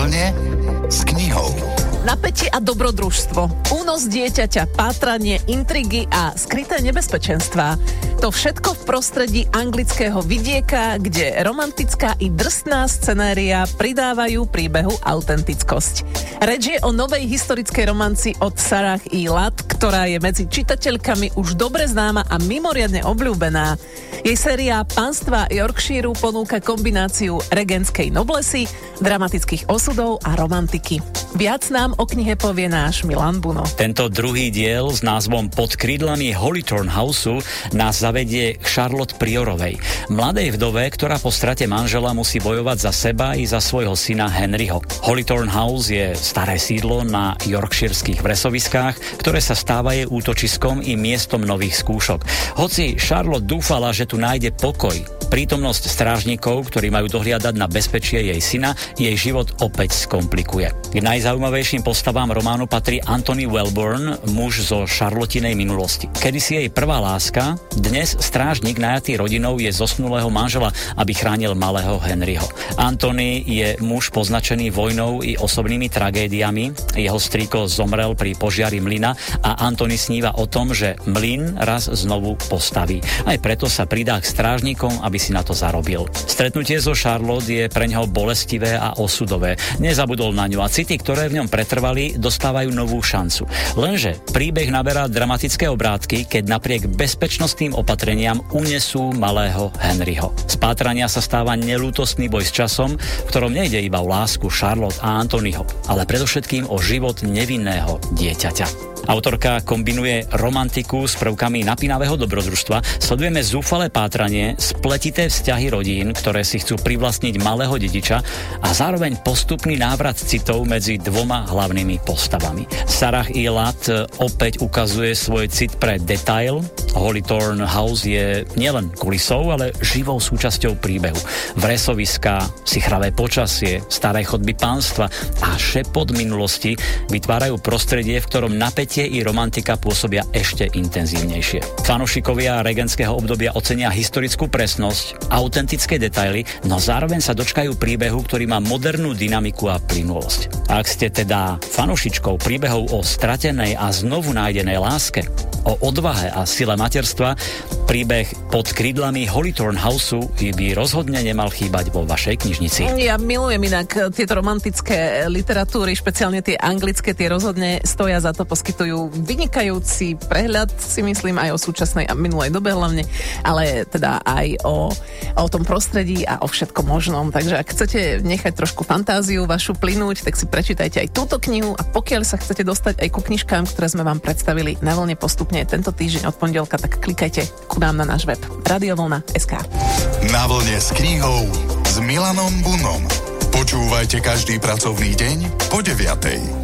vlne s knihou. Napätie a dobrodružstvo, únos dieťaťa, pátranie, intrigy a skryté nebezpečenstvá. To všetko v prostredí anglického vidieka, kde romantická i drsná scenéria pridávajú príbehu autentickosť. Reč je o novej historickej romanci od Sarah E. Ladd, ktorá je medzi čitateľkami už dobre známa a mimoriadne obľúbená. Jej séria Panstva Yorkshireu ponúka kombináciu regentskej noblesy, dramatických osudov a romantiky. Viac nám o knihe povie náš Milan Buno. Tento druhý diel s názvom Pod krídlami Hollythorne Houseu nás zavedie k Charlotte Priorovej, mladej vdove, ktorá po strate manžela musí bojovať za seba i za svojho syna Henryho. Hollythorne House je staré sídlo na yorkshireských vresoviskách, ktoré sa stávajú útočiskom i miestom nových skúšok. Hoci Charlotte dúfala, že tu nájde pokoj, prítomnosť strážnikov, ktorí majú dohliadať na bezpečie jej syna, jej život opäť skomplikuje. K najzaujímavejším postavám románu patrí Anthony Wellborn, muž zo Charlottinej minulosti. Kedysi jej prvá láska, dnes strážnik najatý rodinou je zosnulého manžela, aby chránil malého Henryho. Anthony je muž poznačený vojnou i osobnými tragédiami. Jeho strýko zomrel pri požiari mlyna a Anthony sníva o tom, že mlyn raz znovu postaví. Aj preto sa pridá k strážnikom, aby si na to zarobil. Stretnutie so Charlotte je pre ňoho bolestivé a osudové. Nezabudol na ňu a city, ktoré v ňom pretrvali, dostávajú novú šancu. Lenže príbeh naberá dramatické obrátky, keď napriek bezpečnostným opatreniam unesú malého Henryho. Z pátrania sa stáva neľútostný boj s časom, v ktorom nejde iba o lásku Charlotte a Anthonyho, ale predovšetkým o život nevinného dieťaťa. Autorka kombinuje romantiku s prvkami napínavého dobrodružstva, sledujeme zúfalé pátranie, spletité vzťahy rodín, ktoré si chcú privlastniť malého dediča a zároveň postupný návrat citov medzi dvoma hlavnými postavami. Sarah E. Ladd opäť ukazuje svoj cit pre detail. Hollythorne House je nielen kulisou, ale živou súčasťou príbehu. Vresoviská, sichravé počasie, staré chodby pánstva a šepot minulosti vytvárajú prostredie, v ktorom napätie i romantika pôsobia ešte intenzívnejšie. Fanúšikovia regentského obdobia ocenia historickú presnosť, autentické detaily, no zároveň sa dočkajú príbehu, ktorý má modernú dynamiku a plynulosť. Ak ste teda fanúšičkou príbehov o stratenej a znovu nájdenej láske, o odvahe a sile materstva, príbeh Pod krídlami Hollythorne Houseu by rozhodne nemal chýbať vo vašej knižnici. Ja milujem inak tieto romantické literatúry, špeciálne tie anglické, tie rozhodne stoja za to, poskytujú vynikajúci prehľad, si myslím, aj o súčasnej a minulej dobe hlavne, ale teda aj o tom prostredí a o všetkom možnom. Takže ak chcete nechať trošku fantáziu vašu plynúť, tak si prečítajte aj túto knihu a pokiaľ sa chcete dostať aj ku knižkám, ktoré sme vám predstavili na Vlne postupne tento týždeň od pondelka, tak klikajte ku nám na náš web radiovlna.sk. Na Vlne s knihou s Milanom Bunom. Počúvajte každý pracovný deň po 9:00.